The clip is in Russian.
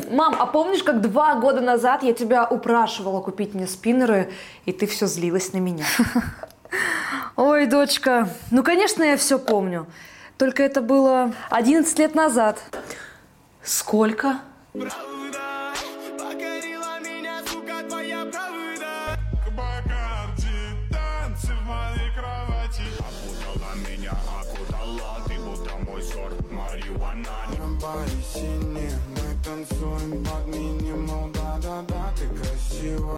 Мам, а помнишь, как 2 года назад я тебя упрашивала купить мне спиннеры, и ты все злилась на меня? Ой, дочка, ну, конечно, я все помню. Только это было 11 лет назад. Сколько? Мы танцуем под минимум, да-да-да, ты красива.